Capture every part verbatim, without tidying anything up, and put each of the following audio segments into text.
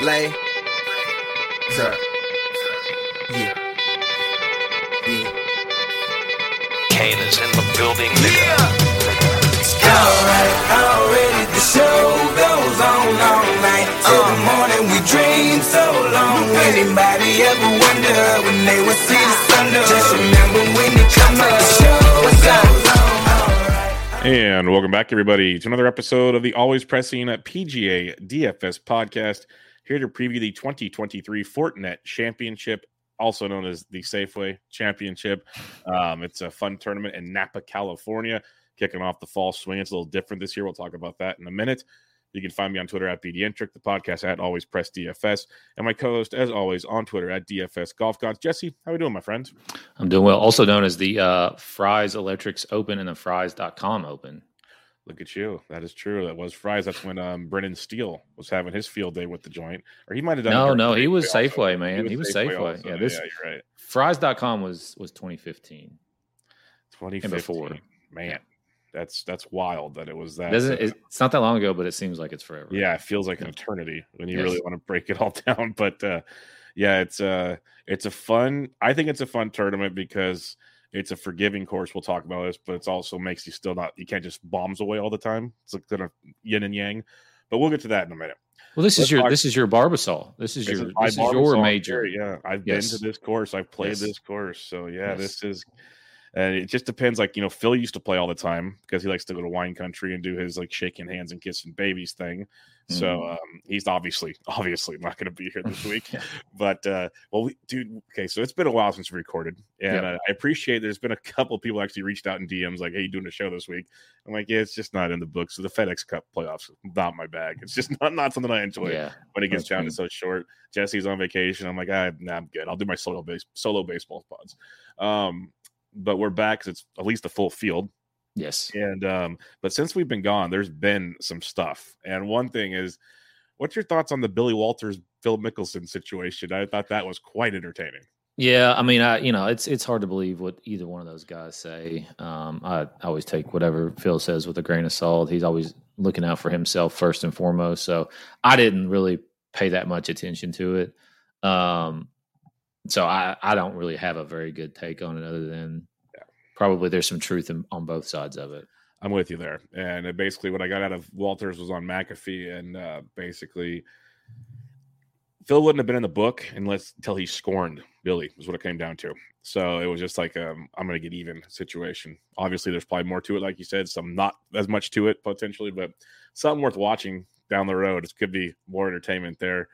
Lay. Sir. Yeah. Yeah. Kane is in the building, nigga. Yeah. Alright, already the show goes on all night. Till the morning we dream so long. Anybody ever wonder when they would see the sun? Just remember when they come up, the show goes on. And welcome back, everybody, to another episode of the Always Pressing P G A D F S podcast. Here to preview the twenty twenty-three Fortinet Championship, also known as the Safeway Championship. Um, it's a fun tournament in Napa, California, kicking off the fall swing. It's a little different this year. We'll talk about that in a minute. You can find me on Twitter at BDentric, the podcast at Always Press D F S, and my co-host, as always, on Twitter at D F S Golf Gods. Jesse, how are we doing, my friend? I'm doing well. Also known as the uh, Fry's Electrics Open and the Fry's dot com Open. Look at you. That is true. That was Fry's. That's when um, Brennan Steele was having his field day with the joint. Or he might have done No, it no, he was also. Safeway, man. He was, He was Safeway. Safeway also. Yeah, this yeah, you're right. Fry's dot com was was twenty fifteen. twenty fifteen. before. Man, that's that's wild that it was that. Doesn't uh, it, it's not that long ago, but it seems like it's forever. yeah, it feels like an eternity when you Yes. really want to break it all down. But uh, yeah, it's uh it's a fun. I think it's a fun tournament because it's a forgiving course. We'll talk about this, but it also makes you still not. You can't just bombs away all the time. It's like kind of yin and yang. But we'll get to that in a minute. Well, this Let's is your talk- this is your Barbasol. This is This your is my this is your Barbasol major. here, Yeah, I've Yes. been to this course. I've played Yes. this course. So yeah, Yes. this is. And it just depends. Like, you know, Phil used to play all the time because he likes to go to wine country and do his like shaking hands and kissing babies thing. So Mm. um, he's obviously, obviously not going to be here this week. Yeah. But uh, well, we, dude, okay. So it's been a while since we recorded, and Yeah. uh, I appreciate. There's been a couple of people actually reached out in D Ms like, "Hey, you doing a show this week?" I'm like, "Yeah, it's just not in the books." So the FedEx Cup playoffs, not my bag. It's just not not something I enjoy Yeah. when it gets That's down to good. so short. Jesse's on vacation. I'm like, ah, nah, I'm good. I'll do my solo base solo baseball pods. Um, but we're back because it's at least a full field. Yes. And um, but since we've been gone, there's been some stuff. And one thing is, what's your thoughts on the Billy Walters, Phil Mickelson situation? I thought that was quite entertaining. Yeah, I mean, I you know, it's it's hard to believe what either one of those guys say. Um, I, I always take whatever Phil says with a grain of salt. He's always looking out for himself first and foremost. So I didn't really pay that much attention to it. Um, so I, I don't really have a very good take on it, other than Yeah. probably there's some truth in, on both sides of it. I'm with you there. And it basically, what I got out of Walters was on McAfee, and uh, basically, Phil wouldn't have been in the book unless until he scorned Billy, was what it came down to. So it was just like, um, I'm going to get even situation. Obviously, there's probably more to it, like you said, some not as much to it potentially, but something worth watching down the road. It could be more entertainment there.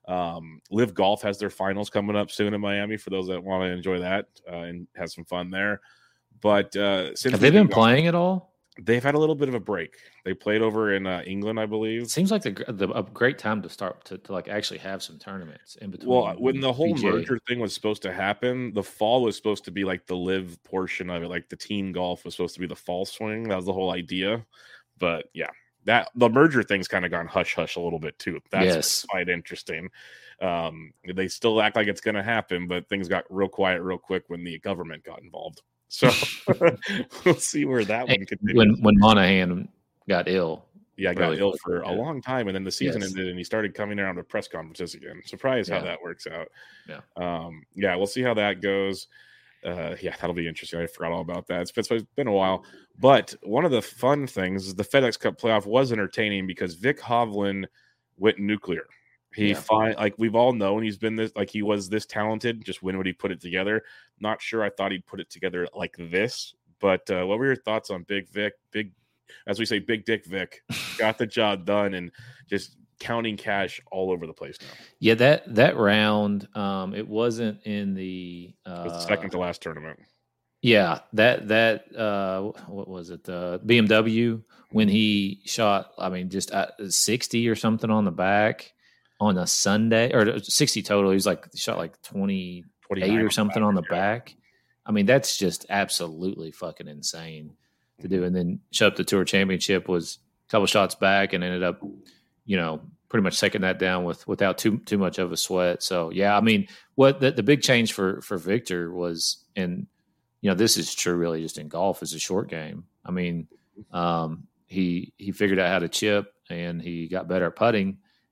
Um, Live Golf has their finals coming up soon in Miami for those that want to enjoy that uh, and have some fun there. But uh, since Have they we've been gone- playing at all? They've had a little bit of a break. They played over in uh, England, I believe. It seems like the, the a great time to start to, to like actually have some tournaments in between. Well, when the whole P G A. merger thing was supposed to happen, the fall was supposed to be like the live portion of it, like the team golf was supposed to be the fall swing. That was the whole idea. But yeah, that the merger thing's kind of gone hush hush a little bit too. That's Yes. quite interesting. Um, they still act like it's going to happen, but things got real quiet real quick when the government got involved. So we'll see where that one continues. when when Monahan got ill. Yeah, I got Really ill quick, for a yeah. long time, and then the season Yes. ended, and he started coming around to press conferences again. Surprised how Yeah. that works out. Yeah. um, yeah, we'll see how that goes. Uh, yeah, that'll be interesting. I forgot all about that. It's been, it's been a while, but one of the fun things is the FedEx Cup playoff was entertaining because Vic Hovland went nuclear. He Yeah. find like we've all known he's been this like he was this talented. Just when would he put it together? Not sure. I thought he'd put it together like this. But uh, what were your thoughts on Big Vic? Big, as we say, Big Dick Vic got the job done and just counting cash all over the place now. Yeah, that that round, um, it wasn't in the It uh, was the second to last tournament. Yeah, that that uh, what was it? The B M W when he shot. I mean, just at sixty or something on the back on a Sunday, or sixty total. He was like he shot like twenty eight or something on the back. I mean, that's just absolutely fucking insane to do. And then show up the Tour Championship was a couple shots back and ended up, you know, pretty much taking that down with without too too much of a sweat. So yeah, I mean, what the, the big change for for Victor was, and you know, this is true really just in golf, is a short game. I mean, um, he he figured out how to chip and he got better at putting,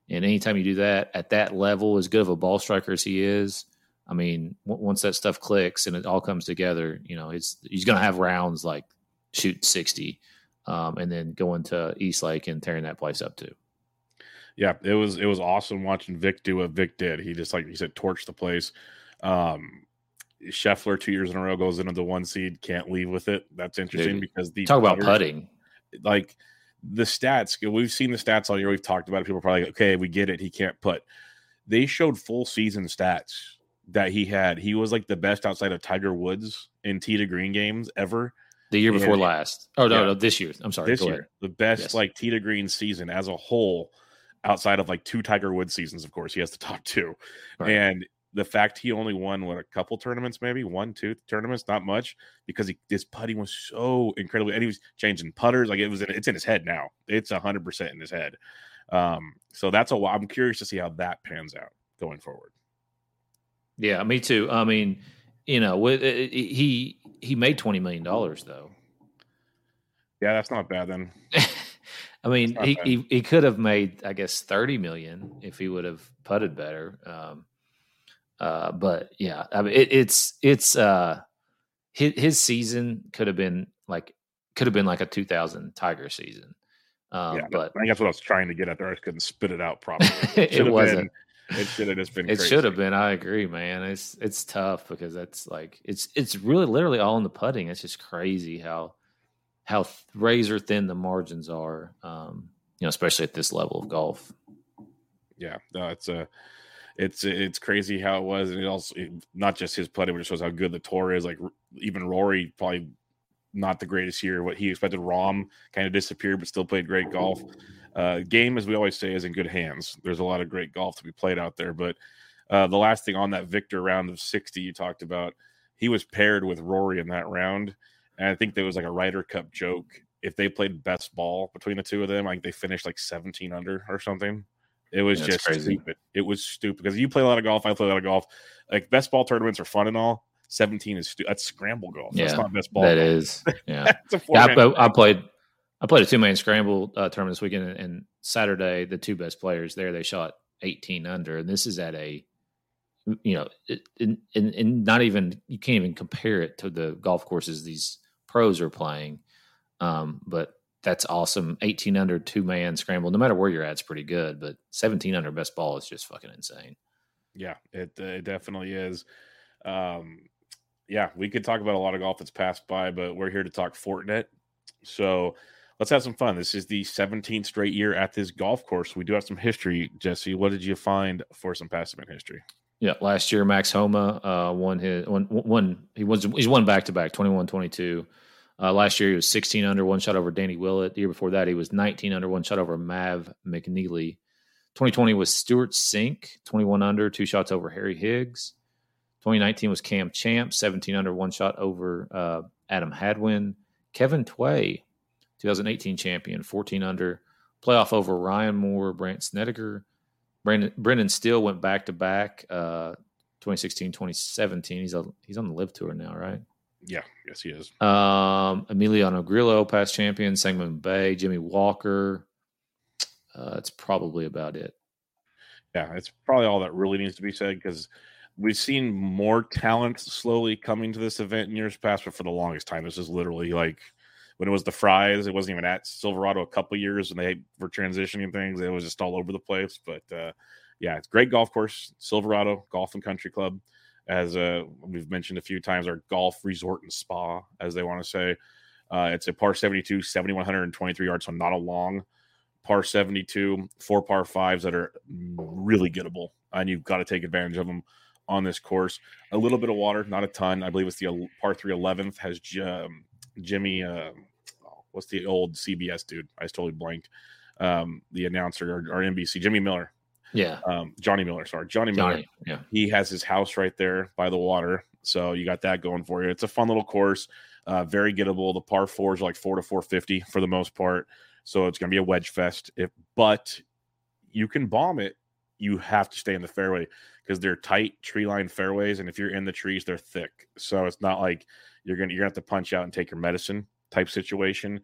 And anytime you do that at that level, as good of a ball striker as he is, I mean, w- once that stuff clicks and it all comes together, you know, it's, he's going to have rounds like shoot sixty um, and then going to East Lake and tearing that place up too. Yeah, it was it was awesome watching Vic do what Vic did. He just, like he said, torched the place. Um, Scheffler two years in a row goes into the one seed, can't leave with it. That's interesting Dude, because the talk about putters, putting. like the stats, we've seen the stats all year. We've talked about it. People are probably like, okay, we get it. He can't putt. They showed full season stats that he had. He was like the best outside of Tiger Woods in tee to green games ever. The year before and, last. Oh, no, yeah, no, this year. I'm sorry. This Go year. ahead. The best Yes. like tee to green season as a whole, outside of like two Tiger Woods seasons, of course. He has the top two. Right. And the fact he only won, what, a couple tournaments, maybe one, two tournaments, not much, because he, his putting was so incredibly, and he was changing putters. Like it was, in, it's in his head now. It's a hundred percent in his head. Um, so that's a, I'm curious to see how that pans out going forward. Yeah, me too. I mean, you know, with, he he made twenty million dollars though. Yeah, that's not bad then. I mean, not he, bad. he he could have made, I guess, thirty million if he would have putted better. Um, uh, but yeah, I mean, it, it's it's uh, his, his season could have been like could have been like a two thousand Tiger season. Um, yeah, but I think that's what I was trying to get at there. I just couldn't spit it out properly. it Should've wasn't. Been, it should have just been. It crazy. should have been. I agree, man. It's it's tough because that's like it's it's really literally all in the putting. It's just crazy how how th- razor thin the margins are. Um, you know, especially at this level of golf. Yeah, no, it's a, it's it's crazy how it was, and it also it, not just his putting, but it shows how good the tour is. Like even Rory, probably not the greatest year. What he expected, Rahm kind of disappeared, but still played great golf. Uh, game, as we always say, is in good hands. There's a lot of great golf to be played out there. But uh, the last thing on that Victor round of sixty you talked about, he was paired with Rory in that round. And I think there was like a Ryder Cup joke. If they played best ball between the two of them, like they finished like seventeen under or something. It was That's just crazy. stupid. It was stupid because you play a lot of golf. I play a lot of golf. Like best ball tournaments are fun and all. seventeen is stu- that's scramble golf. That's Yeah, not best ball. That golf. is, yeah. That's a yeah four-man I, I played. I played a two man scramble uh, tournament this weekend, and, and Saturday the two best players there they shot eighteen under, and this is at a, you know, in, in, in not even you can't even compare it to the golf courses these pros are playing, um, but that's awesome. eighteen under two man scramble, no matter where you're at, it's pretty good, but seventeen under best ball is just fucking insane. Yeah, it uh, it definitely is. Um, yeah, we could talk about a lot of golf that's passed by, but we're here to talk Fortinet. So let's have some fun. This is the seventeenth straight year at this golf course. We do have some history, Jesse. What did you find for some past event history? Yeah, last year Max Homa uh, won his one. One he was he's won back to back twenty-one twenty-two. Uh, last year he was sixteen under, one shot over Danny Willett. The year before that he was nineteen under, one shot over Mav McNeely. twenty twenty was Stuart Sink, twenty-one under, two shots over Harry Higgs. twenty nineteen was Cam Champ, seventeen under, one shot over uh, Adam Hadwin. Kevin Tway, twenty eighteen champion, fourteen under, playoff over Ryan Moore, Brant Snedeker. Brandon, Brendan Steele went back to back, uh, twenty sixteen, twenty seventeen. He's a, he's on the Live Tour now, right? Yeah, yes, he is. Um, Emiliano Grillo, past champion, Sangamon Bay, Jimmy Walker. Uh, that's probably about it. Yeah, it's probably all that really needs to be said because we've seen more talent slowly coming to this event in years past, but for the longest time, this is literally like when it was the Fries, it wasn't even at Silverado a couple years and they were transitioning things. It was just all over the place. But uh, yeah, it's a great golf course, Silverado Golf and Country Club. As uh, we've mentioned a few times, our golf resort and spa, as they want to say. Uh, it's a par seventy-two, seven thousand one hundred twenty-three yards, so not a long par seventy-two, four par fives that are really gettable, and you've got to take advantage of them on this course. A little bit of water, not a ton. I believe it's the par three eleventh has um, Jimmy, uh, what's the old C B S dude? I just totally blanked. Um, the announcer or, or N B C, Jimmy Miller. Yeah. Um, Johnny Miller, sorry. Johnny, Johnny Miller. Yeah. He has his house right there by the water. So you got that going for you. It's a fun little course. Uh, very gettable. The par fours are like four to four fifty for the most part. So it's going to be a wedge fest. If, but you can bomb it. You have to stay in the fairway because they're tight tree line fairways. And if you're in the trees, they're thick. So it's not like you're going to, you're going to have to punch out and take your medicine type situation.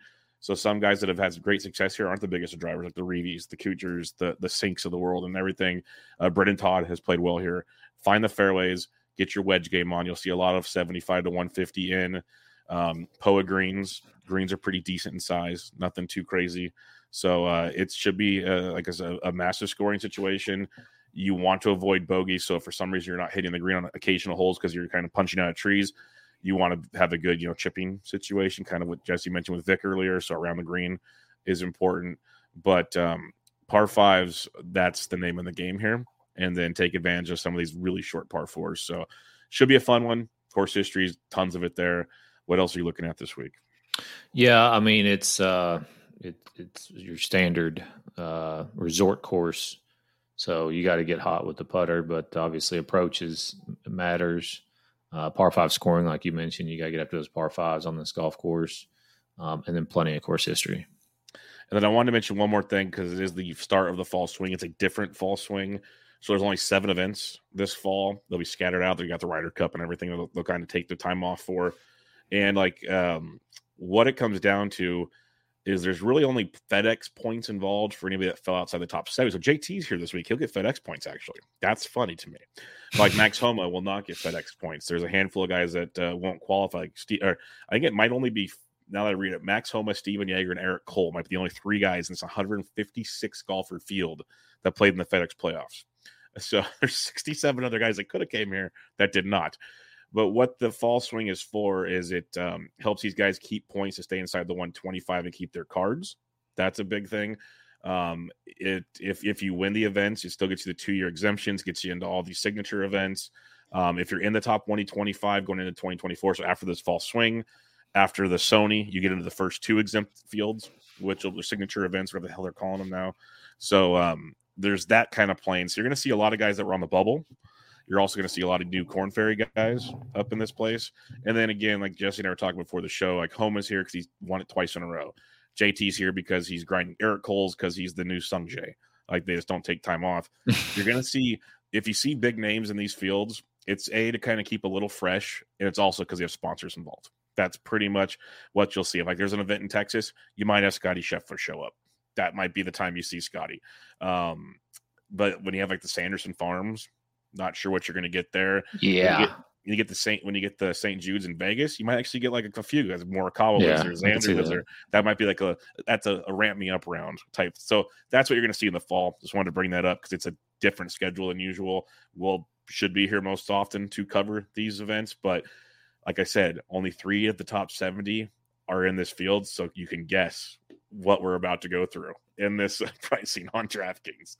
So some guys that have had great success here aren't the biggest of drivers, like the Reeves, the Kuchers, the the Sinks of the world, and everything. Uh, Brendan Todd has played well here. Find the fairways, get your wedge game on. You'll see a lot of seventy-five to one fifty in. Um, P O A greens. Greens are pretty decent in size, nothing too crazy. So uh, it should be uh, like a, a massive scoring situation. You want to avoid bogey. So if for some reason you're not hitting the green on occasional holes because you're kind of punching out of trees, you want to have a good, you know, chipping situation, kind of what Jesse mentioned with Vic earlier. So around the green is important. But um, par fives, that's the name of the game here. And then take advantage of some of these really short par fours. So should be a fun one. Course histories, tons of it there. What else are you looking at this week? Yeah, I mean, it's uh, it, it's your standard uh, resort course. So you got to get hot with the putter, but obviously approaches matters. Uh, par five scoring, like you mentioned, you got to get up to those par fives on this golf course, um, and then plenty of course history. And then I wanted to mention one more thing because it is the start of the fall swing. It's a different fall swing. So there's only seven events this fall. They'll be scattered out. They got the Ryder Cup and everything. They'll, they'll kind of take their time off for. And like um, what it comes down to is there's really only FedEx points involved for anybody that fell outside the top seven. So J T's here this week. He'll get FedEx points, actually. That's funny to me. Like Max Homa will not get FedEx points. There's a handful of guys that uh, won't qualify. Like Steve, or I think it might only be, now that I read it, Max Homa, Steven Yeager, and Eric Cole might be the only three guys in this one hundred fifty-six golfer field that played in the FedEx playoffs. So there's sixty-seven other guys that could have came here that did not. But what the fall swing is for is it um, helps these guys keep points to stay inside the one twenty-five and keep their cards. That's a big thing. Um, it if if you win the events, it still gets you the two-year exemptions, gets you into all these signature events. Um, if you're in the top twenty twenty-five going into twenty twenty-four, so after this fall swing, after the Sony, you get into the first two exempt fields, which are the signature events, whatever the hell they're calling them now. So um, there's that kind of playing. So you're going to see a lot of guys that were on the bubble. You're also going to see a lot of new Corn Ferry guys up in this place. And then again, like Jesse and I were talking before the show, like Homa's here because he's won it twice in a row. J T's here because he's grinding. Eric Cole's because he's the new Sung Jae. Like they just don't take time off. You're going to see, if you see big names in these fields, it's A, to kind of keep a little fresh, and it's also because you have sponsors involved. That's pretty much what you'll see. If like there's an event in Texas, you might have Scotty Scheffler show up. That might be the time you see Scotty. Um, but when you have like the Sanderson Farms, not sure what you're going to get there. Yeah. When you get, you get the Saint when you get the Saint Jude's in Vegas, you might actually get like a, a few guys. Morikawa Yeah, lives there, Xander lives that. there. That might be like a that's a, a ramp me up round type. So that's what you're going to see in the fall. Just wanted to bring that up because it's a different schedule than usual. We'll should be here most often to cover these events, but like I said, only three of the top seventy are in this field, so you can guess what we're about to go through in this pricing on DraftKings.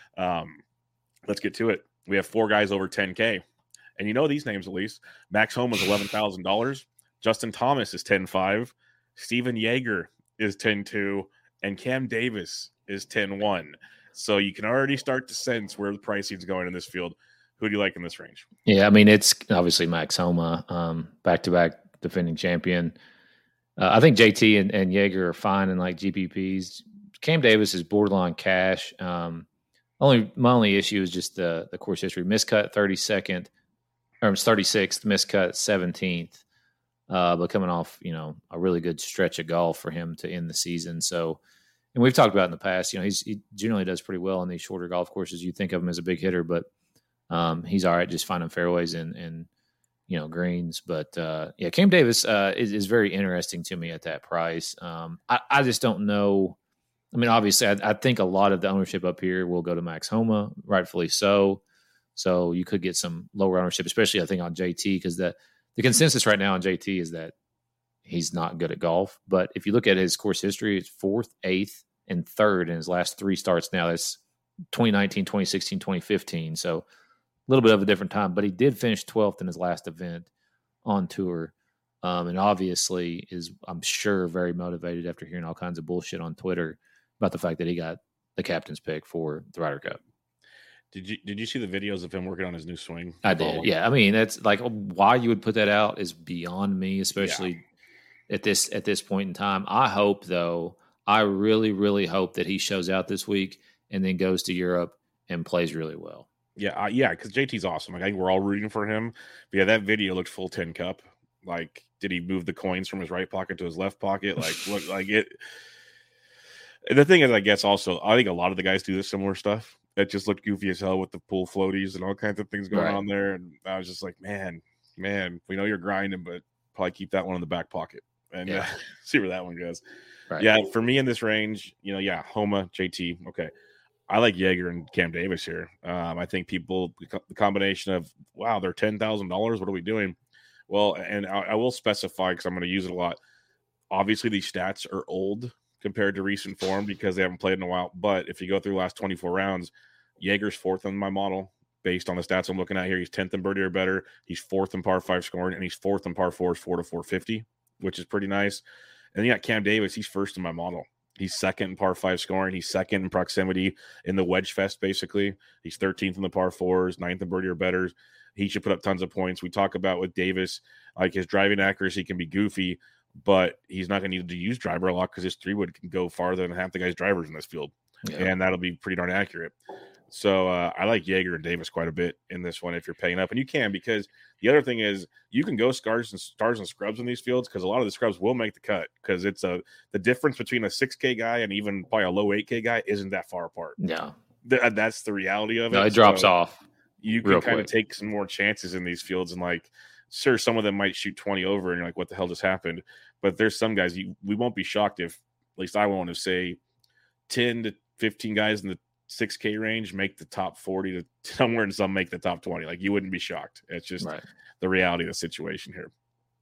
Um, let's get to it. We have four guys over ten K. And you know these names at least. Max Homa is eleven thousand dollars. Justin Thomas is ten five. Steven Yeager is ten two. And Cam Davis is ten one. So you can already start to sense where the pricing is going in this field. Who do you like in this range? Yeah, I mean, it's obviously Max Homa, um, back-to-back defending champion. Uh, I think J T and, and Yeager are fine in like G P Ps. Cam Davis is borderline cash. Um, only my only issue is just the the course history. Miscut thirty-second, or thirty-sixth, miscut seventeenth. Uh, but coming off, you know, a really good stretch of golf for him to end the season. So, and we've talked about in the past, you know, he's he generally does pretty well on these shorter golf courses. You think of him as a big hitter, but um, he's all right just finding fairways and and you know greens. But uh, yeah, Cam Davis uh, is, is very interesting to me at that price. Um, I, I just don't know. I mean, obviously, I, I think a lot of the ownership up here will go to Max Homa, rightfully so. So you could get some lower ownership, especially I think on J T, because the the consensus right now on J T is that he's not good at golf. But if you look at his course history, it's fourth, eighth, and third in his last three starts. Now that's twenty nineteen, twenty sixteen, twenty fifteen. So a little bit of a different time, but he did finish twelfth in his last event on tour. Um, and obviously is, I'm sure, very motivated after hearing all kinds of bullshit on Twitter about the fact that he got the captain's pick for the Ryder Cup. Did you did you see the videos of him working on his new swing? I did. Yeah. I mean, that's like why you would put that out is beyond me, especially yeah. at this at this point in time. I hope, though, I really, really hope that he shows out this week and then goes to Europe and plays really well. Yeah, uh, yeah, because J T's awesome. Like, I think we're all rooting for him. But yeah, that video looked full ten cup. Like did he move the coins from his right pocket to his left pocket? Like what? Like it. And the thing is, I guess also, I think a lot of the guys do this similar stuff that just look goofy as hell with the pool floaties and all kinds of things going Right. on there. And I was just like, man, man, we know you're grinding, but probably keep that one in the back pocket and Yeah. uh, see where that one goes. Right. Yeah, for me in this range, you know, yeah, Homa, J T, okay. I like Yeager and Cam Davis here. Um, I think people, the combination of, wow, they're ten thousand dollars. What are we doing? Well, and I, I will specify because I'm going to use it a lot. Obviously, these stats are old compared to recent form because they haven't played in a while. But if you go through the last twenty-four rounds, Yeager's fourth on my model based on the stats I'm looking at here. He's tenth in birdie or better. He's fourth in par five scoring, and he's fourth in par fours, four to four fifty, which is pretty nice. And then you got Cam Davis. He's first in my model. He's second in par five scoring. He's second in proximity in the wedge fest, basically. He's thirteenth in the par fours, ninth in birdie or better. He should put up tons of points. We talk about with Davis, like his driving accuracy can be goofy, but he's not going to need to use driver a lot because his three wood can go farther than half the guys' drivers in this field, Yeah. and that'll be pretty darn accurate. So uh, I like Yeager and Davis quite a bit in this one if you're paying up, and you can because the other thing is you can go stars and stars and scrubs in these fields because a lot of the scrubs will make the cut because it's a the difference between a six K guy and even probably a low eight K guy isn't that far apart. Yeah. Th- that's the reality of it. No, it drops So off. You can real kind of quick. take some more chances in these fields and like, sure, some of them might shoot twenty over and you're like, what the hell just happened? But there's some guys you we won't be shocked if, at least I won't, if say ten to fifteen guys in the six K range make the top forty to somewhere and some make the top twenty. Like you wouldn't be shocked. It's just Right. the reality of the situation here.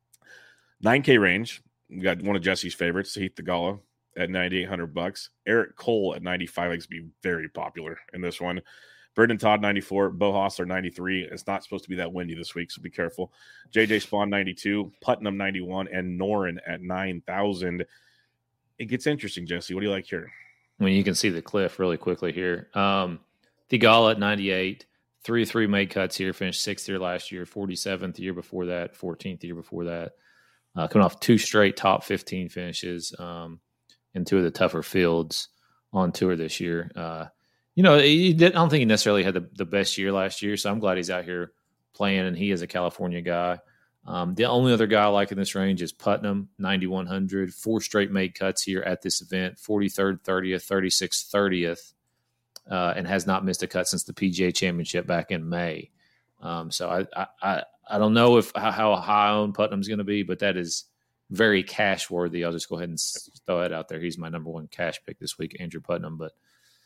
nine K range, we got one of Jesse's favorites, Heath Tagala at ninety-eight hundred bucks. Eric Cole at ninety-five likes to be very popular in this one. Brendan Todd ninety-four, Bo Hossler ninety-three. It's not supposed to be that windy this week, so be careful. J J Spawn ninety-two, Putnam ninety-one, and Noren at nine thousand. It gets interesting, Jesse. What do you like here? I mean, you can see the cliff really quickly here. Um, Thigala at ninety-eight, three three made cuts here, finished sixth year last year, forty-seventh the year before that, fourteenth the year before that. Uh, coming off two straight top fifteen finishes um, in two of the tougher fields on tour this year. Uh, you know, he didn't, I don't think he necessarily had the, the best year last year, so I'm glad he's out here playing, and he is a California guy. Um, the only other guy I like in this range is Putnam, ninety-one hundred, four straight made cuts here at this event, forty-third, thirtieth, thirty-sixth, thirtieth, uh, and has not missed a cut since the P G A Championship back in May. Um, so I, I, I, I don't know if how, how high on Putnam's going to be, but that is very cash worthy. I'll just go ahead and throw it out there. He's my number one cash pick this week, Andrew Putnam. But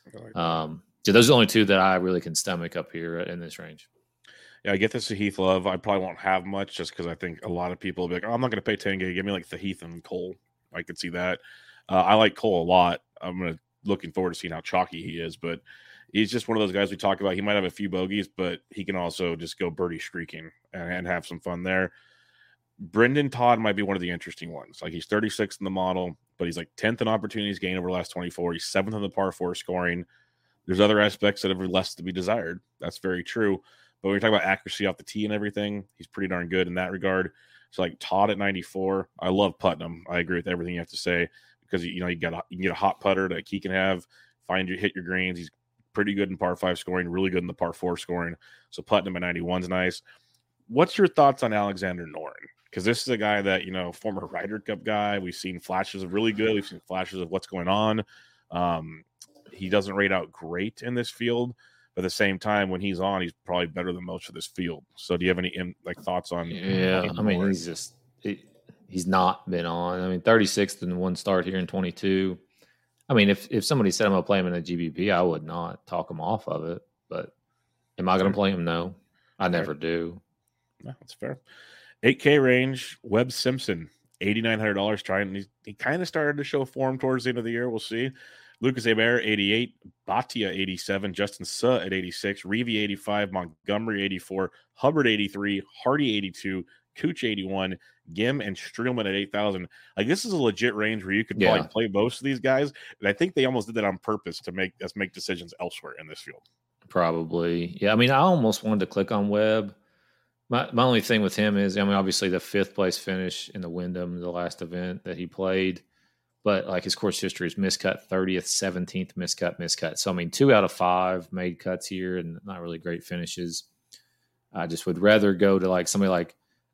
um, so those are the only two that I really can stomach up here in this range. Yeah, I get this to Heath Love. I probably won't have much just because I think a lot of people will be like, oh, I'm not going to pay ten K. Give me like the Heath and Cole. I could see that. Uh, I like Cole a lot. I'm gonna looking forward to seeing how chalky he is, but he's just one of those guys we talk about. He might have a few bogeys, but he can also just go birdie streaking and, and have some fun there. Brendan Todd might be one of the interesting ones. Like he's thirty-sixth in the model, but he's like tenth in opportunities gained over the last twenty-four. He's seventh in the par four scoring. There's other aspects that have less to be desired. That's very true. But when you're talking about accuracy off the tee and everything, he's pretty darn good in that regard. So like Todd at ninety-four, I love Putnam. I agree with everything you have to say because you know you got a, you can get a hot putter that he can have, find you hit your greens. He's pretty good in par five scoring, really good in the par four scoring. So Putnam at ninety-one is nice. What's your thoughts on Alexander Noren? Because this is a guy that, you know, former Ryder Cup guy. We've seen flashes of really good. We've seen flashes of what's going on. Um, he doesn't rate out great in this field. But at the same time, when he's on, he's probably better than most of this field. So do you have any in, like thoughts on Yeah, on I mean, Noren? he's just he, he's not been on. I mean, thirty-sixth in one start here in twenty-two. I mean, if if somebody said I'm going to play him in a G B P, I would not talk him off of it. But am I going to play him? No, I never do. No, that's fair. eight K range, Webb Simpson, eighty-nine hundred dollars trying. He, he kind of started to show form towards the end of the year. We'll see. Lucas Hebert, eighty-eight, Batia, eighty-seven, Justin Suh at eighty-six, Reevy, eighty-five, Montgomery, eighty-four, Hubbard, eighty-three, Hardy, eighty-two, Cooch, eighty-one, Gim, and Streelman at eight thousand. Like, this is a legit range where you could Yeah. probably play most of these guys. And I think they almost did that on purpose to make us make decisions elsewhere in this field. Probably. Yeah, I mean, I almost wanted to click on Webb. My my only thing with him is, I mean, obviously the fifth place finish in the Wyndham, the last event that he played. But like his course history is miscut thirtieth, seventeenth, miscut, miscut. So, I mean, two out of five made cuts here and not really great finishes. I just would rather go to like somebody like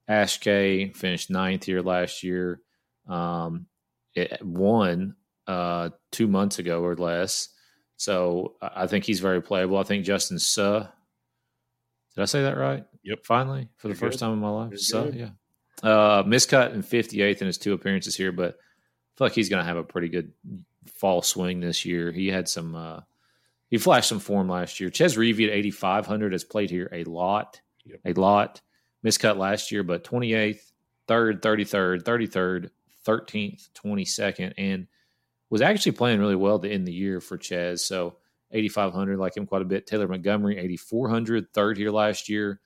Ashkay finished ninth here last year. Um, it won uh, two months ago or less. So I think he's very playable. I think Justin Suh. Did I say that right? Yep. Finally, for the You're first good. time in my life. You're Suh, good. yeah. Uh, miscut in fifty-eighth in his two appearances here, but I feel like he's going to have a pretty good fall swing this year. He had some, uh, he flashed some form last year. Ches Reavie at eighty-five hundred has played here a lot, Yep. a lot. Miscut last year, but twenty-eighth, third, thirty-third, thirty-third, thirteenth, twenty-second, and was actually playing really well to end the year for Ches. So eighty-five hundred, like him quite a bit. Taylor Montgomery, eighty-four hundred, third here last year.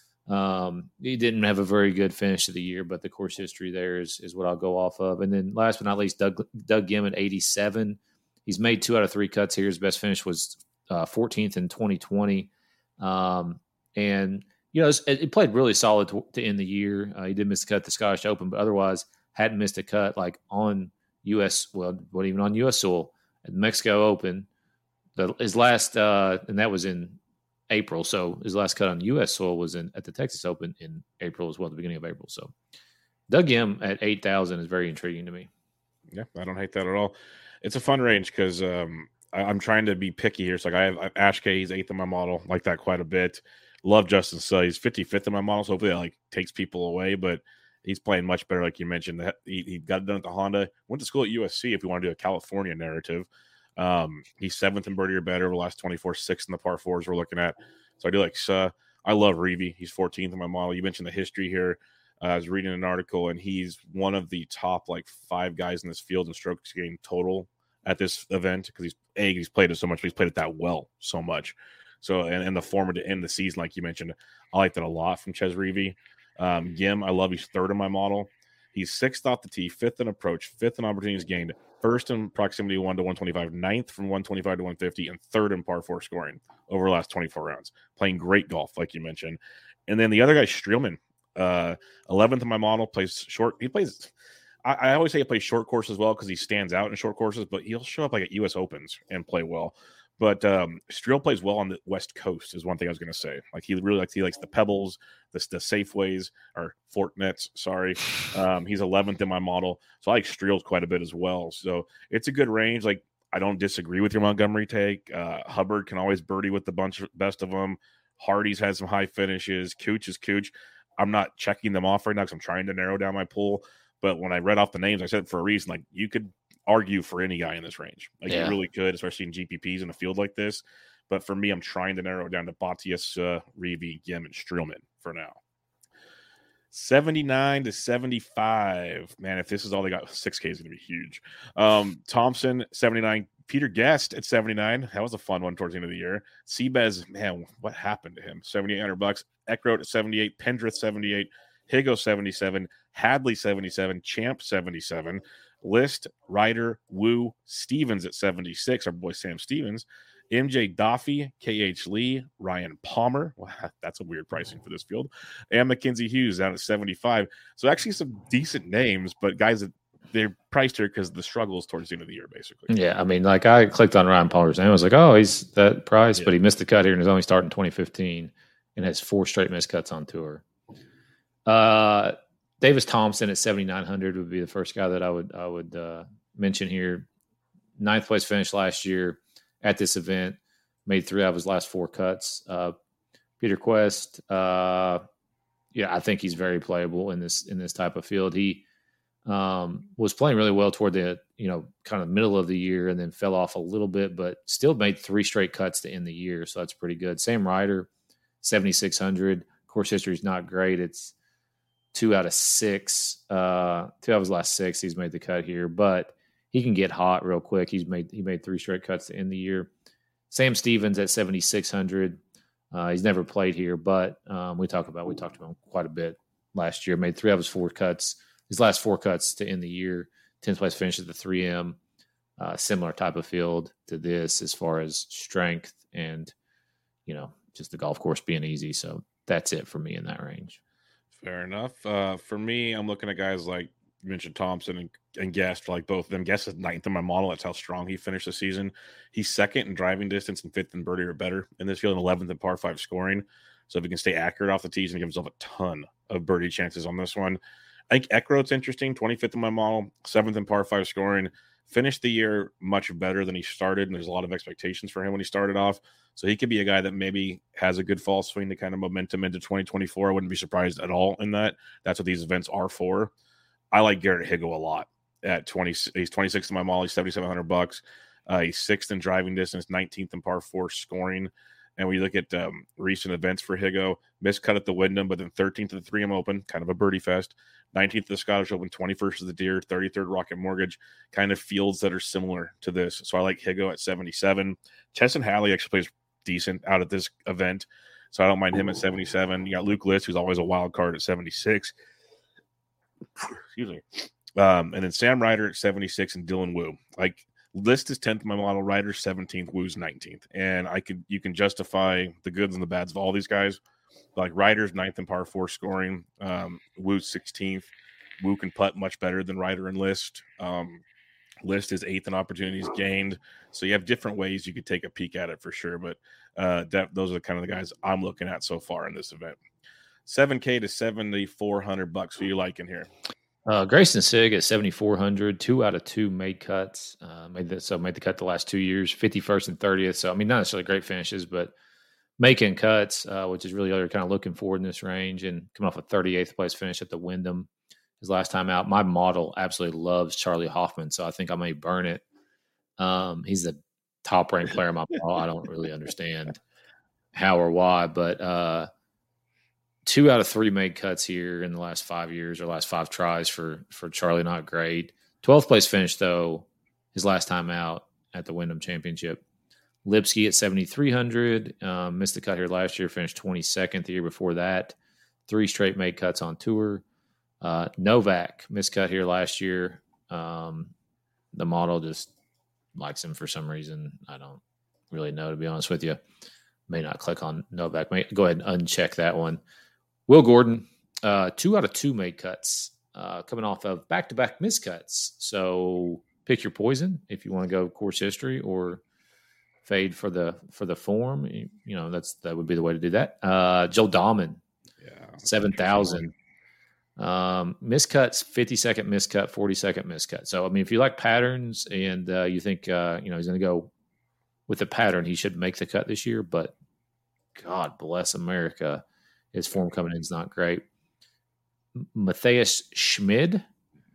Um, he didn't have a very good finish of the year, but the course history there is, is what I'll go off of. And then last but not least, Doug, Doug Gim at eighty-seven. He's made two out of three cuts here. His best finish was uh, fourteenth in twenty twenty. Um, and, you know, it, it played really solid to, to end the year. Uh, he did miss a cut at the Scottish Open, but otherwise hadn't missed a cut like on U S, well, what even on U S soil at the Mexico Open. The, his last, uh, and that was in April. So his last cut on U S soil was in at the Texas Open in April as well, at the beginning of April. So Doug Gim at eight thousand is very intriguing to me. Yeah, I don't hate that at all. It's a fun range because um, I'm trying to be picky here. So like I have, I have Ashkay, he's eighth in my model, like that quite a bit. Love Justin Suh, he's fifty-fifth in my model, so hopefully that like takes people away. But he's playing much better, like you mentioned. He, he got it done at the Honda. Went to school at U S C. If we want to do a California narrative, um, he's seventh in birdie or better over the last twenty-four, sixth in the par fours we're looking at. So I do like Suh. I love Reavie. He's fourteenth in my model. You mentioned the history here. Uh, I was reading an article, and he's one of the top like five guys in this field in strokes gained total at this event because he's a he's played it so much, but he's played it that well so much. So and, and the form to end the season, like you mentioned, I like that a lot from Ches Reavie. Um, Gim, I love. He's third in my model. He's sixth off the tee, fifth in approach, fifth in opportunities gained, first in proximity one to one twenty-five, ninth from one twenty-five to one fifty, and third in par four scoring over the last twenty-four rounds. Playing great golf, like you mentioned. And then the other guy, Streelman, uh, eleventh in my model, plays short. He plays. I, I always say he plays short course as well because he stands out in short courses, but he'll show up like at U S Opens and play well. But um, Streel plays well on the West Coast is one thing I was going to say. Like he really likes he likes the pebbles, the, the Safeways or Fortinets. Sorry, um, he's eleventh in my model, so I like Streels quite a bit as well. So it's a good range. Like I don't disagree with your Montgomery take. Uh, Hubbard can always birdie with the bunch best of them. Hardy's had some high finishes. Cooch is Cooch. I'm not checking them off right now because I'm trying to narrow down my pool. But when I read off the names, I said it for a reason. Like you could argue for any guy in this range. Like Yeah. you really could, especially in G P Ps in a field like this. But for me, I'm trying to narrow it down to Batias, uh, Reavie, Gim, and Streelman for now. seventy-nine to seventy-five. Man, if this is all they got, six K is going to be huge. Um, Thompson, seventy-nine. Peter Guest at seventy-nine. That was a fun one towards the end of the year. Seabez, man, what happened to him? seventy-eight hundred bucks. Eckroat at seventy-eight. Pendrith, seventy-eight. Higo, seventy-seven. Hadley, seventy-seven. Champ, seventy-seven. List, Ryder, Wu, Stevens at seventy-six. Our boy Sam Stevens. M J Doffy, K H Lee, Ryan Palmer. Wow, that's a weird pricing for this field. And Mackenzie Hughes down at seventy-five. So actually some decent names, but guys that they're priced here because of the struggles towards the end of the year, basically. Yeah, I mean, like I clicked on Ryan Palmer's name. I was like, oh, he's that price, Yeah. but he missed the cut here and is only starting twenty fifteen and has four straight missed cuts on tour. Uh, Davis Thompson at seventy-nine hundred would be the first guy that I would I would uh, mention here. Ninth place finish last year at this event. Made three out of his last four cuts. Uh, Peter Quest, uh, yeah, I think he's very playable in this in this type of field. He um, was playing really well toward the you know kind of middle of the year and then fell off a little bit, but still made three straight cuts to end the year, so that's pretty good. Sam Ryder, seventy-six hundred. Course history is not great. It's two out of six. Uh, two out of his last six, he's made the cut here, but he can get hot real quick. He's made he made three straight cuts to end the year. Sam Stevens at seventy-six hundred. Uh, he's never played here, but um, we talked about we talked about him quite a bit last year. Made three of his four cuts, his last four cuts to end the year. tenth place finish at the three M. Uh, similar type of field to this as far as strength and you know just the golf course being easy. So that's it for me in that range. Fair enough. Uh, for me, I'm looking at guys like you mentioned Thompson and, and Guest, like both of them. Guest is ninth in my model. That's how strong he finished the season. He's second in driving distance and fifth in birdie or better in this field, and eleventh in par five scoring. So if he can stay accurate off the tees and give himself a ton of birdie chances on this one. I think Eckroat's interesting, twenty-fifth in my model, seventh in par five scoring. Finished the year much better than he started, and there's a lot of expectations for him when he started off. So he could be a guy that maybe has a good fall swing to kind of momentum into twenty twenty-four. I wouldn't be surprised at all in that. That's what these events are for. I like Garrett Higgo a lot at twenty. He's twenty-sixth in my model. He's seventy-seven hundred bucks. Uh, he's sixth in driving distance, nineteenth in par four scoring. And we look at um, recent events for Higgo, miscut at the Wyndham, but then thirteenth at the three M Open, kind of a birdie fest. nineteenth at the Scottish Open, twenty-first of the Deer, thirty-third Rocket Mortgage, kind of fields that are similar to this. So I like Higgo at seventy-seven. Chesson Hadley actually plays decent out at this event, so I don't mind him at seventy-seven. You got Luke List, who's always a wild card, at seventy-six. Excuse me. Um, and then Sam Ryder at seventy-six and Dylan Wu. Like, List is tenth in my model, Ryder's seventeenth, Wu's nineteenth. And I could you can justify the goods and the bads of all these guys. Like Ryder's ninth in par four scoring, um, Wu's sixteenth. Wu can putt much better than Ryder and List. Um, List is eighth in opportunities gained. So you have different ways you could take a peek at it for sure. But uh, that, those are the kind of the guys I'm looking at so far in this event. seven K to seventy-four hundred bucks. Who you liking here? Uh, Grayson Sigg at seventy-four hundred, two out of two made cuts. Uh, made the, so made the cut the last two years, fifty-first and thirtieth. So, I mean, not necessarily great finishes, but making cuts, uh, which is really all you're kind of looking for in this range, and coming off a thirty-eighth place finish at the Wyndham his last time out. My model absolutely loves Charlie Hoffman, so I think I may burn it. Um, he's the top-ranked player in my model. I don't really understand how or why, but uh, two out of three made cuts here in the last five years or last five tries for for Charlie. Not great. twelfth place finish, though, his last time out at the Wyndham Championship. Lipsky at seventy-three hundred, um, missed the cut here last year, finished twenty-second the year before that. Three straight made cuts on tour. Uh, Novak missed cut here last year. Um, the model just likes him for some reason. I don't really know, to be honest with you. May not click on Novak. May, go ahead and uncheck that one. Will Gordon, uh, two out of two made cuts, uh, coming off of back-to-back miscuts. So pick your poison if you want to go course history or fade for the for the form. You, you know, that's that would be the way to do that. Uh, Joe Dahman, Yeah, seven thousand. Um, miscuts, fifty-second miscut, forty-second miscut. So, I mean, if you like patterns and uh, you think, uh, you know, he's going to go with the pattern, he should make the cut this year. But God bless America. His form coming in is not great. Matthias Schmid,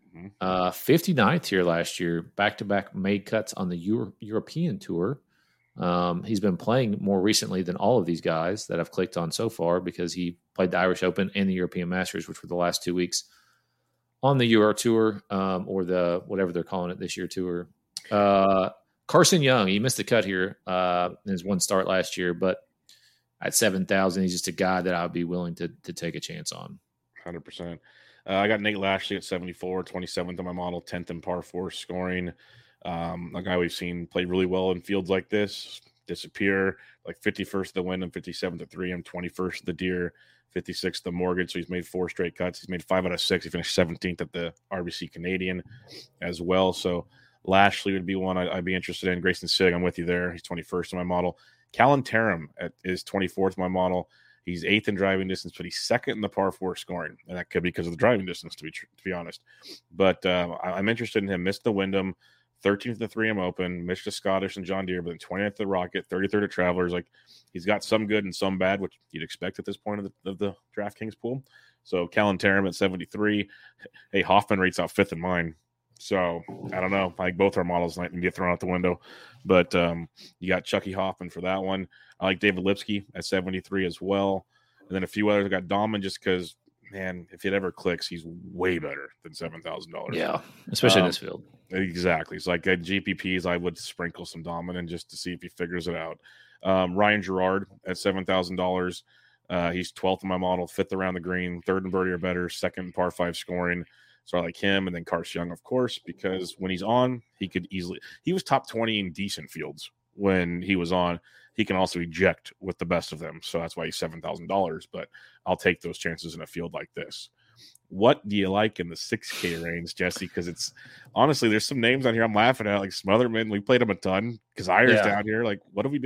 uh, fifty-ninth here last year, back-to-back made cuts on the Euro- European Tour. Um, he's been playing more recently than all of these guys that I've clicked on so far because he played the Irish Open and the European Masters, which were the last two weeks on the Euro Tour, um, or the whatever they're calling it this year tour. Uh, Carson Young, he missed the cut here uh, in his one start last year, but at seven thousand, he's just a guy that I would be willing to to take a chance on. one hundred percent. Uh, I got Nate Lashley at seventy-four, twenty-seventh on my model, tenth in par four scoring. Um, a guy we've seen play really well in fields like this, disappear, like fifty-first the Wyndham, fifty-seventh at three M, twenty-first the Deer, fifty-sixth the Mortgage. So he's made four straight cuts. He's made five out of six. He finished seventeenth at the R B C Canadian as well. So Lashley would be one I, I'd be interested in. Grayson Sigg, I'm with you there. He's twenty-first in my model. Callan Tarum at, is twenty-fourth in my model. He's eighth in driving distance, but he's second in the par four scoring. And that could be because of the driving distance, to be to be honest. But uh, I'm interested in him. Missed the Wyndham, thirteenth at the three M Open, missed the Scottish and John Deere, but then twentieth at the Rocket, thirty-third at Travelers. Like, he's got some good and some bad, which you'd expect at this point of the, of the DraftKings pool. So Callan Tarum at seventy-three. Hey, Hoffman rates out fifth in mine. So I don't know. Like, both our models might get thrown out the window. But um, you got Chucky Hoffman for that one. I like David Lipsky at seventy-three as well. And then a few others. I got Dahman just because, man, if it ever clicks, he's way better than seven thousand dollars. Yeah, especially um, in this field. Exactly. It's like at G P Ps, I would sprinkle some Dahman in just to see if he figures it out. Um, Ryan Gerard at seven thousand dollars. Uh, he's twelfth in my model, fifth around the green, third in birdie or better, second in par five scoring. So I like him. And then Carson Young, of course, because when he's on, he could easily – he was top twenty in decent fields when he was on. He can also eject with the best of them. So that's why he's seven thousand dollars. But I'll take those chances in a field like this. What do you like in the six K range, Jesse? Because it's honestly, there's some names on here I'm laughing at, like Smotherman. We played him a ton. Kazier's Yeah. down here. Like, what are we doing?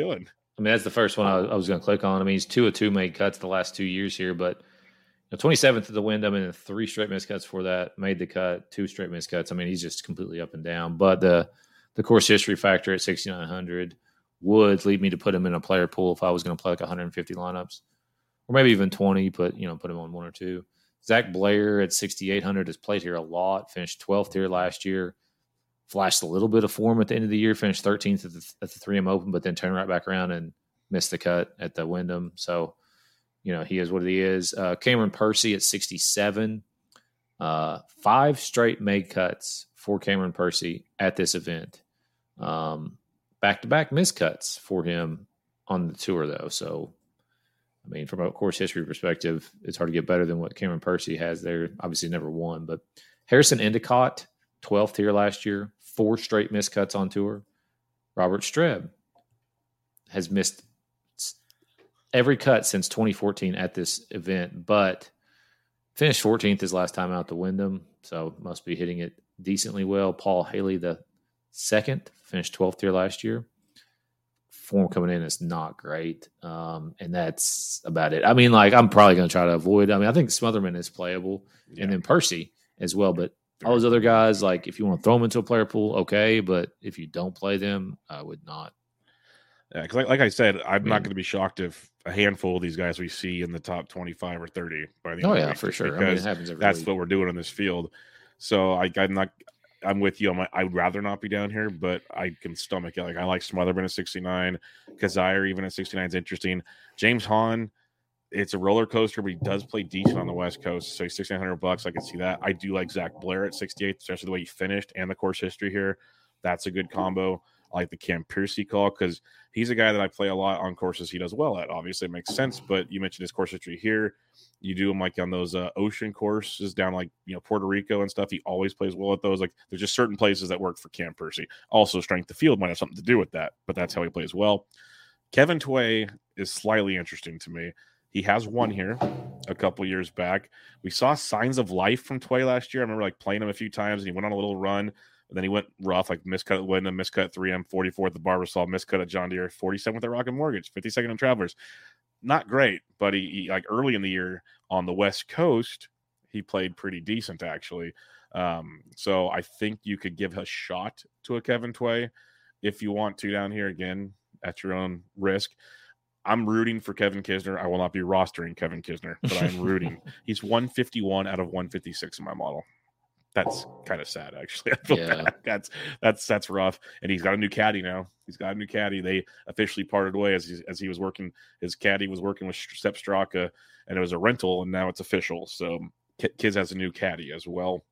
I mean, that's the first one I, I was going to click on. I mean, he's two of two made cuts the last two years here, but you know, twenty-seventh at the Wyndham and then three straight miscuts for that, made the cut, two straight miscuts. I mean, he's just completely up and down. But the the course history factor at sixty-nine hundred would lead me to put him in a player pool if I was going to play like one hundred fifty lineups, or maybe even twenty. Put you know, put him on one or two. Zach Blair at sixty-eight hundred has played here a lot. Finished twelfth here last year. Flashed a little bit of form at the end of the year. Finished thirteenth at the, at the three M Open, but then turned right back around and missed the cut at the Wyndham. So, you know, he is what he is. Uh, Cameron Percy at sixty-seven. Uh, five straight made cuts for Cameron Percy at this event. Um, back-to-back miscuts for him on the tour, though. So, I mean, from a course history perspective, it's hard to get better than what Cameron Percy has there. Obviously never won, but Harrison Endicott, twelfth here last year, four straight miscuts on tour. Robert Streb has missed every cut since twenty fourteen at this event, but finished fourteenth his last time out the Wyndham, so must be hitting it decently well. Paul Haley, the second, finished twelfth here last year. Form coming in is not great, um, and that's about it. I mean, like, I'm probably going to try to avoid. I mean, I think Smotherman is playable, yeah. and then Percy as well, but all those other guys, like, if you want to throw them into a player pool, okay, but if you don't play them, I would not. Yeah, because like, like I said, I'm Yeah. not going to be shocked if a handful of these guys we see in the top twenty-five or thirty by the end Oh of the yeah, week, for sure. because I mean, it happens every that's week. what we're doing in this field. So I, I'm not. I'm with you. I'm, I'd rather not be down here, but I can stomach it. Like, I like Smotherman at sixty-nine. Kazire even at sixty-nine is interesting. James Hahn, it's a roller coaster, but he does play decent on the West Coast. So he's sixty-nine hundred bucks. I can see that. I do like Zach Blair at sixty-eight, especially the way he finished and the course history here. That's a good combo. I like the Cam Piercy call because he's a guy that I play a lot on courses he does well at. Obviously, it makes sense, but you mentioned his course history here. You do him like on those uh, ocean courses down like, you know, Puerto Rico and stuff. He always plays well at those. Like, there's just certain places that work for Cam Piercy. Also, strength of field might have something to do with that, but that's how he plays well. Kevin Tway is slightly interesting to me. He has won here a couple years back. We saw signs of life from Tway last year. I remember like playing him a few times, and he went on a little run. And then he went rough, like miscut at Wyndham, miscut at three M, forty-fourth at the Barbasol, miscut at John Deere, forty-seventh at Rocket Mortgage, fifty-second in Travelers. Not great, but he, he like early in the year on the West Coast, he played pretty decent actually. Um, so I think you could give a shot to a Kevin Tway if you want to down here, again at your own risk. I'm rooting for Kevin Kisner. I will not be rostering Kevin Kisner, but I'm rooting. He's one fifty-one out of one fifty-six in my model. That's kind of sad, actually. I feel Yeah. bad. That's that's that's rough. And he's got a new caddy now. He's got a new caddy. They officially parted way as he, as he was working. His caddy was working with Sepp Straka, and it was a rental, and now it's official. So Kiz has a new caddy as well.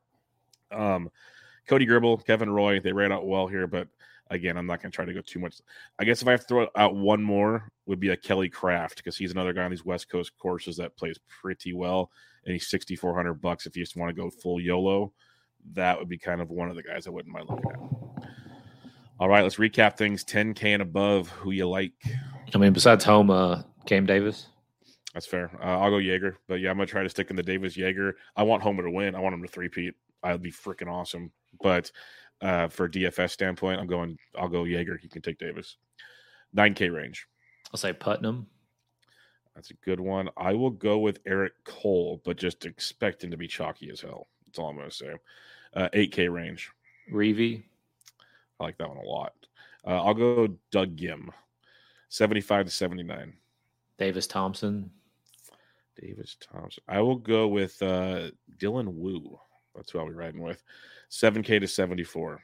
Um, Cody Gribble, Kevin Roy, they ran out well here, but again, I'm not going to try to go too much. I guess if I have to throw out one more, would be a Kelly Craft, because he's another guy on these West Coast courses that plays pretty well, and he's sixty-four hundred bucks. If you just want to go full YOLO, that would be kind of one of the guys I wouldn't mind looking at. All right, let's recap things. ten K and above, who you like? I mean, besides home, uh, Cam Davis. That's fair. Uh, I'll go Jaeger, but yeah, I'm gonna try to stick in the Davis Jaeger. I want Homer to win. I want him to three-peat. I'd be freaking awesome. But uh, for D F S standpoint, I'm going. I'll go Jaeger. You can take Davis. nine K range. I'll say Putnam. That's a good one. I will go with Eric Cole, but just expect him to be chalky as hell. That's all I'm going to say. Uh, eight K range. Reevy. I like that one a lot. Uh, I'll go Doug Gim. seventy-five to seventy-nine. Davis Thompson. Davis Thompson. I will go with uh, Dylan Wu. That's who I'll be riding with. seven K to seventy-four.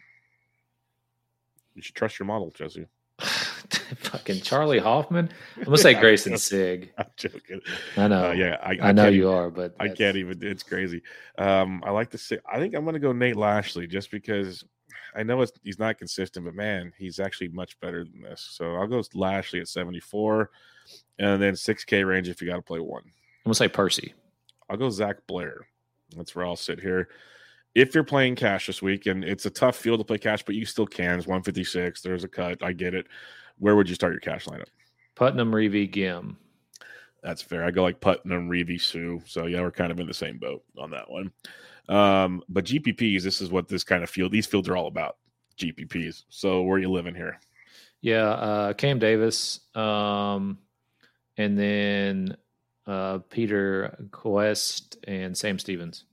You should trust your model, Jesse. Fucking Charlie Hoffman. I'm gonna say Grayson Sig. I'm joking. I know. Uh, yeah, I, I, I know can't you even, are, but I can't even. It's crazy. Um, I like to say. I think I'm going to go Nate Lashley just because I know it's, he's not consistent, but man, he's actually much better than this. So I'll go Lashley at seventy-four, and then six K range if you got to play one. I'm gonna say Percy. I'll go Zach Blair. That's where I'll sit here. If you're playing cash this week, and it's a tough field to play cash, but you still can. It's one fifty-six. There's a cut. I get it. Where would you start your cash lineup? Putnam, Reevy, Gim. That's fair. I go like Putnam, Reevy, Sue. So, yeah, we're kind of in the same boat on that one. Um, but G P Ps, this is what this kind of field, these fields are all about, G P Ps. So, where are you living here? Yeah, uh, Cam Davis, um, and then uh, Peter Quest and Sam Stevens.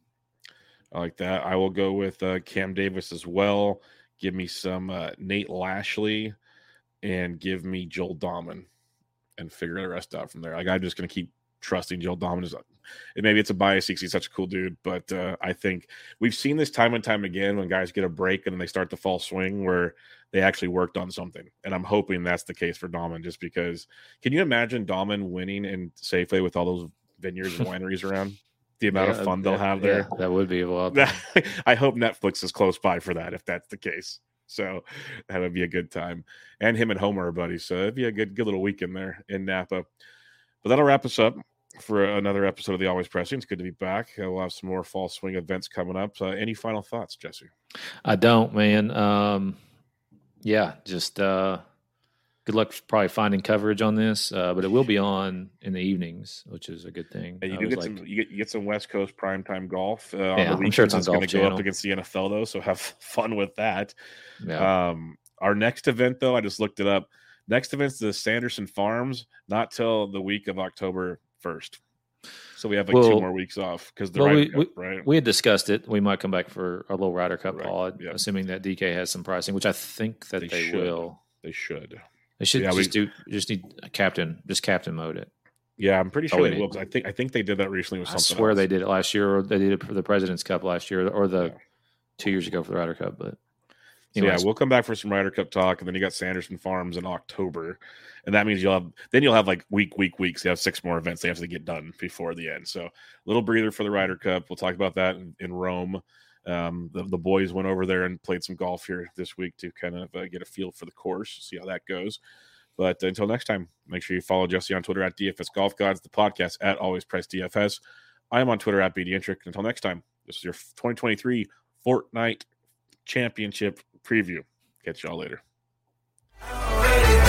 I like that. I will go with uh, Cam Davis as well. Give me some uh, Nate Lashley and give me Joel Dahman and figure the rest out from there. Like, I'm just going to keep trusting Joel Dahman. And maybe it's a bias because he's such a cool dude, but uh, I think we've seen this time and time again when guys get a break and then they start the fall swing where they actually worked on something. And I'm hoping that's the case for Dahman, just because can you imagine Dahman winning in Safeway with all those vineyards and wineries around? The amount Yeah, of fun they'll that- have there. yeah, that would be a lot. I hope Netflix is close by for that if that's the case. So that would be a good time. And him and Homer are buddies. So it'd be a good, good little weekend there in Napa. But that'll wrap us up for another episode of the Always Pressing. It's good to be back. Uh, we'll have some more fall swing events coming up. Uh, any final thoughts, Jesse? I don't, man. Um, yeah, just uh, good luck probably finding coverage on this, uh, but it will be on in the evenings, which is a good thing. And you I do was get like, some. You get, you get some West Coast primetime golf uh, on Yeah, the I'm sure it's weekends. on It's going Golf to go up Channel. against the N F L though, so have fun with that. yeah. Um, our next event, though, I just looked it up. Next event's the Sanderson Farms, not till the week of October first. So we have like two Well- more weeks off because the well, Ryder we- Cup, right? We had discussed it. We might come back for a little Ryder Cup Right, pod, yeah. assuming that D K has some pricing, which I think that They they, should. will. They should. They should Yeah, we- just do just need a captain, just captain mode it. Yeah, I'm pretty Oh, sure we they will. need- 'Cause I think I think they did that recently with I something. swear else. they did it last year, or they did it for the President's Cup last year, or the Yeah. two years ago for the Ryder Cup. But So yeah, anyways, we'll come back for some Ryder Cup talk, and then you got Sanderson Farms in October, and that means you'll have then you'll have like week, week, weeks. You have six more events they have to get done before the end. So a little breather for the Ryder Cup. We'll talk about that in, in Rome. Um, the, the boys went over there and played some golf here this week to kind of uh, get a feel for the course, see how that goes. But until next time, make sure you follow Jesse on Twitter at D F S Golf Gods, the podcast at Always Press D F S. I am on Twitter at B D Intric. Until next time, this is your twenty twenty-three Fortnite Championship preview. Catch y'all later. Ready